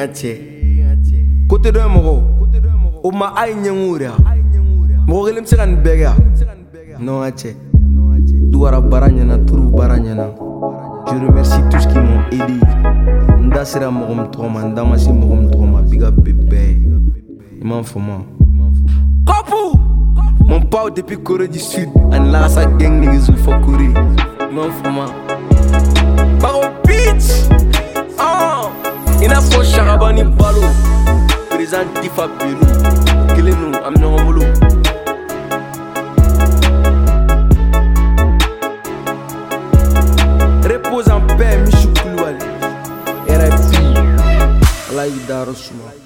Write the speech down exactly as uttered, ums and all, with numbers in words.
Côté de moi, au ma aïe nyangura. Morilem se kan bega. Non ache. Douara baranyana, tourou baranyana. Je remercie tous qui m'ont aidé. Ndasira mogom troma, ndamasi mogom troma, big up bébé. Imam Foma. Kopu! Mon pao depuis Corée du Sud. An la sa gang niggas will fuck Corée. Imam Foma. Baro bitch! Oh! Ina fo Charabani Balo. Président Tifa Pérou. Kelenu, amna homolo. Repose en paix, Michou Koulouali. R I P. Allah Yidaro Souma.